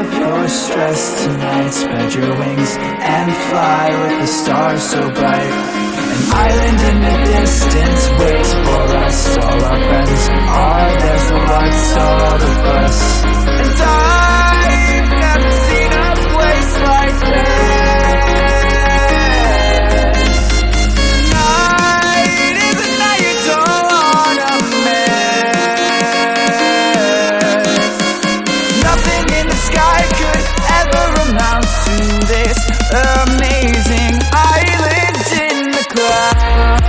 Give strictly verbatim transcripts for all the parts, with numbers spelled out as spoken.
of your stress tonight. Spread your wings and fly with the stars so bright. An island in the distance waits for us. All our friends are there, so what's all the fuss? And I've never seen a place like this. Night is a night you don't wanna miss. Nothing in the sky could ever amount to this amazing island in the clouds.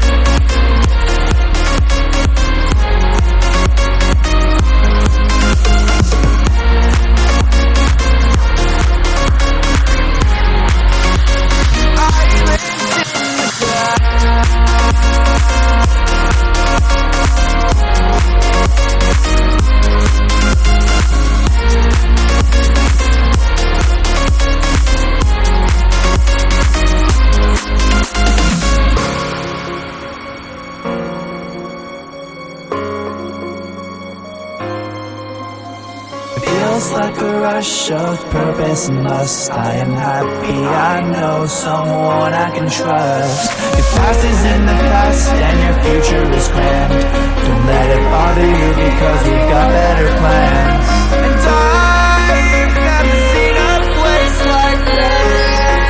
Feels like a rush of purpose and lust. I am happy, I know someone I can trust. Your past is in the past and your future is grand. Don't let it bother you because we've got better plans. And I've never seen a place like this.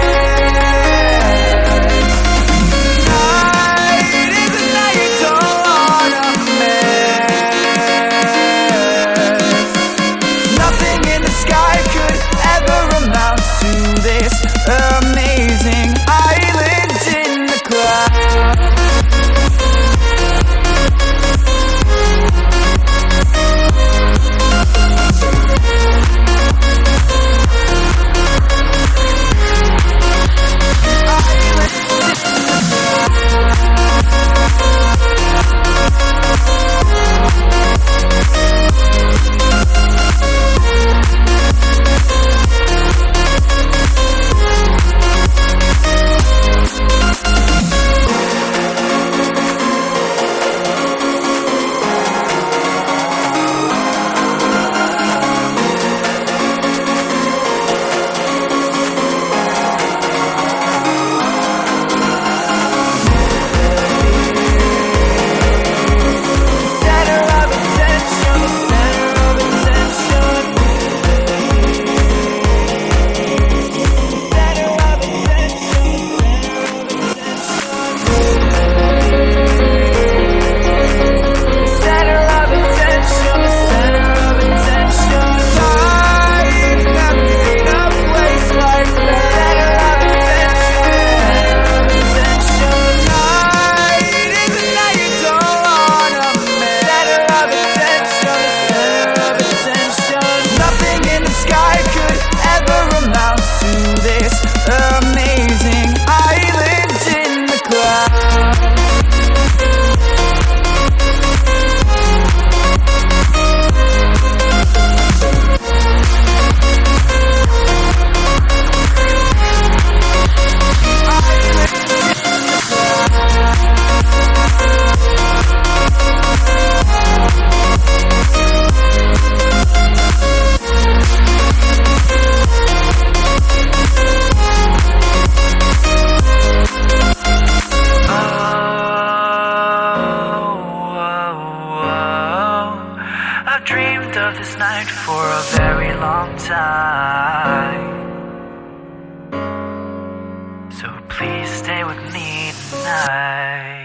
Night is a night you don't wanna miss. Nothing in the sky could ever amount to this amazing island in the clouds. Amazing island in the clouds. I've dreamed of this night for a very long time, so please stay with me tonight.